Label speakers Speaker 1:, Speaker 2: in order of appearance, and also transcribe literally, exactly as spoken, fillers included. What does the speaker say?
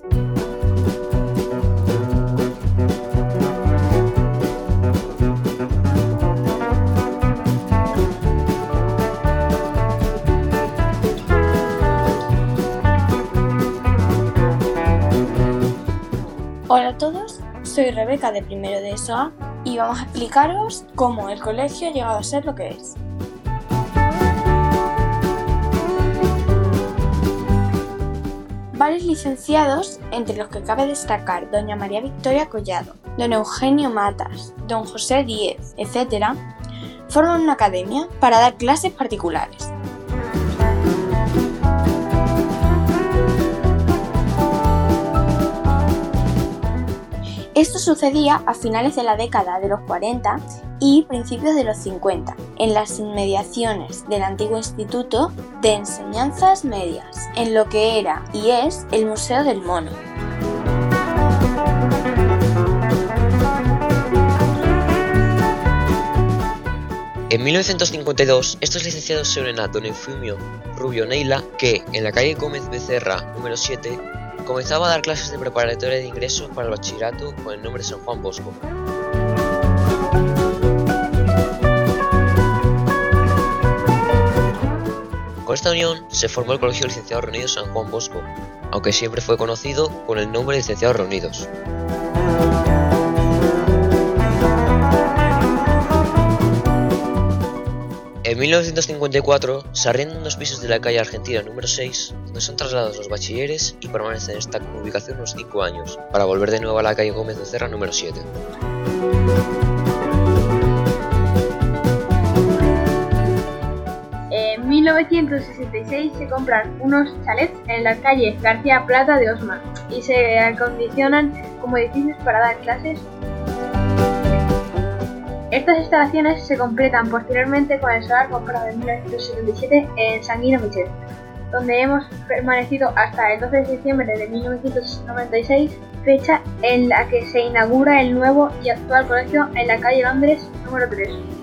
Speaker 1: Hola a todos, soy Rebeca de primero de ESO A y vamos a explicaros cómo el colegio ha llegado a ser lo que es. Varios licenciados, entre los que cabe destacar doña María Victoria Collado, don Eugenio Matas, don José Díez, etcétera, forman una academia para dar clases particulares. Esto sucedía a finales de la década de los cuarenta y principios de los cincuenta, en las inmediaciones del antiguo Instituto de Enseñanzas Medias, en lo que era y es el Museo del Mono.
Speaker 2: En mil novecientos cincuenta y dos, estos licenciados se unen a don Eufemio Rubio Neila, que, en la calle Gómez Becerra, número siete, comenzaba a dar clases de preparatoria de ingreso para el bachillerato con el nombre San Juan Bosco. Con esta unión se formó el Colegio Licenciados Reunidos San Juan Bosco, aunque siempre fue conocido con el nombre de Licenciados Reunidos. En mil novecientos cincuenta y cuatro se arriendan unos pisos de la calle Argentina número seis, donde son trasladados los bachilleres y permanecen en esta ubicación unos cinco años, para volver de nuevo a la calle Gómez Becerra número siete.
Speaker 3: En mil novecientos sesenta y seis se compran unos chalets en la calle García Plata de Osma y se acondicionan como edificios para dar clases. Estas instalaciones se completan posteriormente con el solar comprado en mil novecientos setenta y siete en Sanguino Michel, donde hemos permanecido hasta el doce de diciembre de mil novecientos noventa y seis, fecha en la que se inaugura el nuevo y actual colegio en la calle Londres número tres.